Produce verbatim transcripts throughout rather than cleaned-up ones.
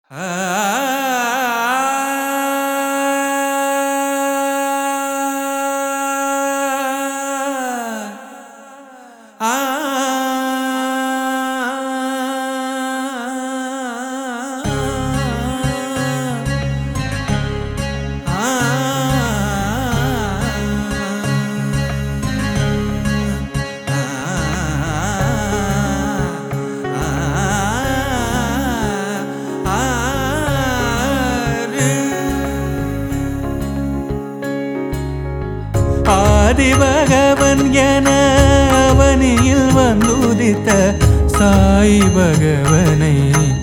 ஆதிபகவன் என அவனியில் வந்துதித்த சாய் பகவனை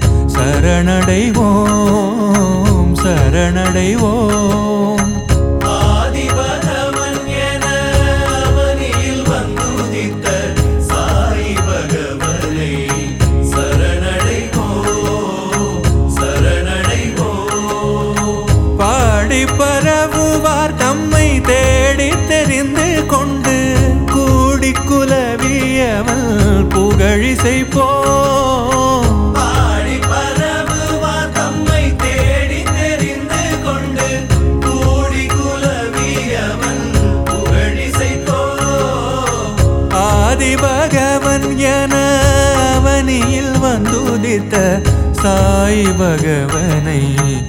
சரணடைவோம் சரணடைவோம். ஆதிபகவன் என அவனியில் வந்துதித்த சாய் பகவனை சரணடைவோம் சரணடைவோம். பாடி பரவுவார் தம்மை தேடி தெரிந்து கொண்டு கூடி குலவியவள் புகழிசை போ. பாடி பரவுவார் தம்மை தேடி தெரிந்து கொண்டு கூடி குலவியவள் புகழிசை போ. ஆதிபகவன் என அவனியில் வந்துதித்த சாய் பகவனை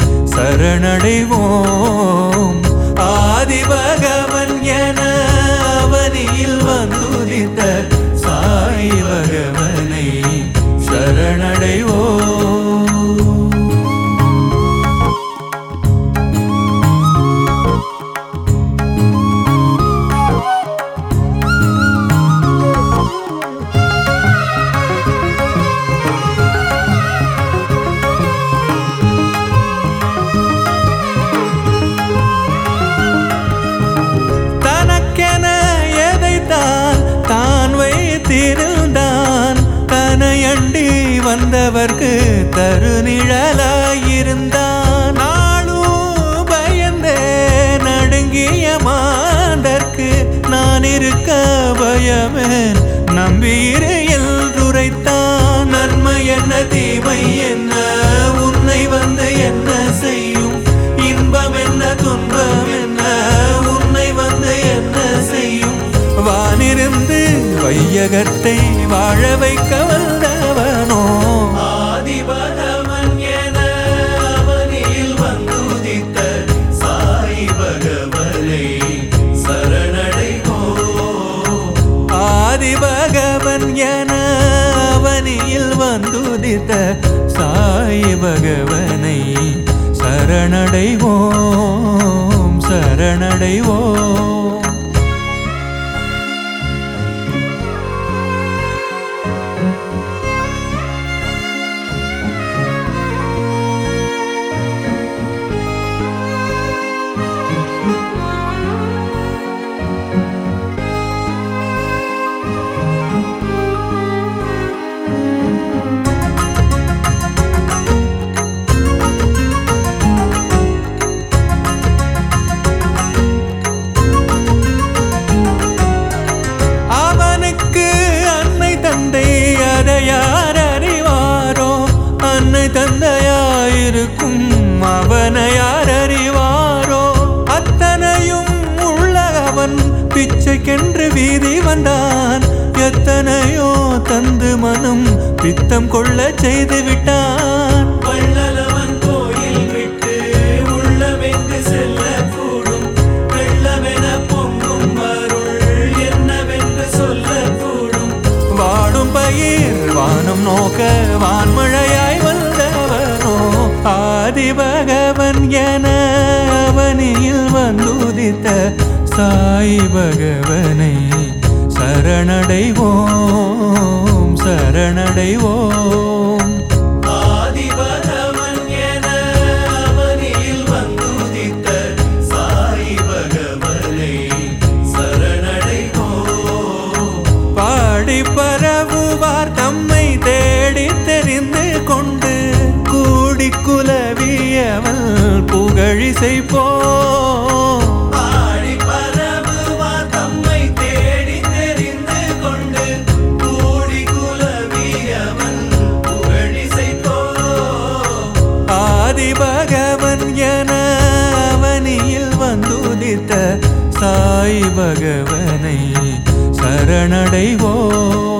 சரணடைவோம். ஆதிபகவன் என அவனியில் வந்துதித்த சாய் பகவனை சரணடைவோம். தான் வைத்திருந்தான் தனையண்டி வந்தவர்க்கு தருநிழலாயிருந்தான். நாளும் பயந்தே நடுங்கிய மாந்தர்க்கு நான் இருக்க பயமேன் நம்பியிரு என்றுரைத்தான். நன்மை என்ன தீமை என்ன உன்னை வந்து என்ன செய்யும், இன்பம் என்ன துன்பம் என்ன உன்னை வந்து என்ன செய்யும். வானிருந்து வையகத்தை வாழ வைக்க வந்தவனோ ஆதிபகவன் என அவனியில் வந்துதித்த சாய் பகவனை சரணடைவோம். ஆதிபகவன் என அவனியில் வந்துதித்த சாய் பகவனை சரணடைவோம் சரணடைவோம். யார் அறிவாரோ அன்னை தந்தையாயிருக்கும் அவனை யார் அறிவாரோ. அத்தனையும் உள்ள அவன் பிச்சைக்கென்று வீதி வந்தான். எத்தனையோ தந்து மனம் பித்தம் கொள்ள செய்து விட்டான். வள்ளலவன் கோயில் விட்டு உள்ளமெங்கு செல்ல கூடும், வெள்ளமென பொங்கும் அருள் என்னவென்று சொல்ல கூடும். வாடும் பயிர் வானம் நோக்க வான்மழையாய் வந்தவனோ ஆதிபகவன் என அவனியில் வந்துதித்த சாய் பகவனை சரணடைவோம் சரணடைவோம். ஆதிபகவன் என அவனியில் வந்துதித்த சாய் பகவனை சரணடைவோம். பாடி பரவுவார் தம்மை தேடி தெரிந்து கொண்டு கூடி குலவியவள் புகழிசை போ. பாடி பரவுவார் தம்மை தேடி தெரிந்து கொண்டு கூடி குலவியவள் புகழிசை போ. உதித்த சாய் பகவனை சரணடைவோம்.